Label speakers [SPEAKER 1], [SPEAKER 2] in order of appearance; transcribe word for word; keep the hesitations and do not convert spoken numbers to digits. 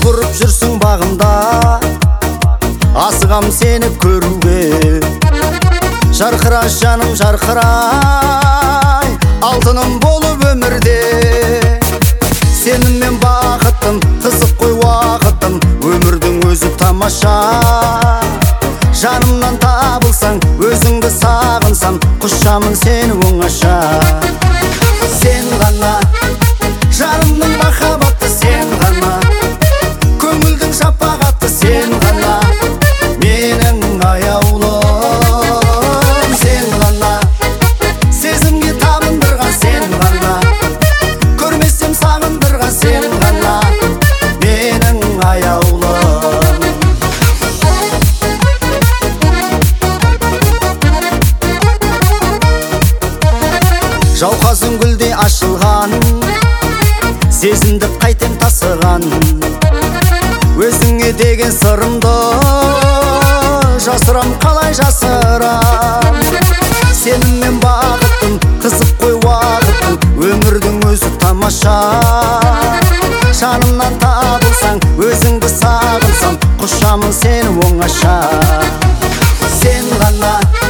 [SPEAKER 1] құрып жүрсің бағымда, асығам сені көруге. Жарқыра жаным жарқырай, алтыным болып өмірде. Сеніммен бақыттым, қызық қой уақыттым, өмірдің өзі тамаша. Жанымнан табылсаң, өзіңді сағынсам, құшамын сені оңаша. Сен ғана, жанымның махаббаты сен ғана, көңілдің шапағаты сен ғана, менің аяулым сен ғана, сезімге табындырған сен ғана, көрмесем сағындырған сен ғана, менің аяулым. Жауқазын гүлдей ашылған, сезімді қайтем тасыған, өзіңе деген сырымды жасырам, қалай жасырам. Сеніммен бақыттым, қызық қой уақыттым, өмірдің өзі тамаша. Жанымнан табылсаң, өзіңді сағынсам, құшамын сені оңаша. Сен ғана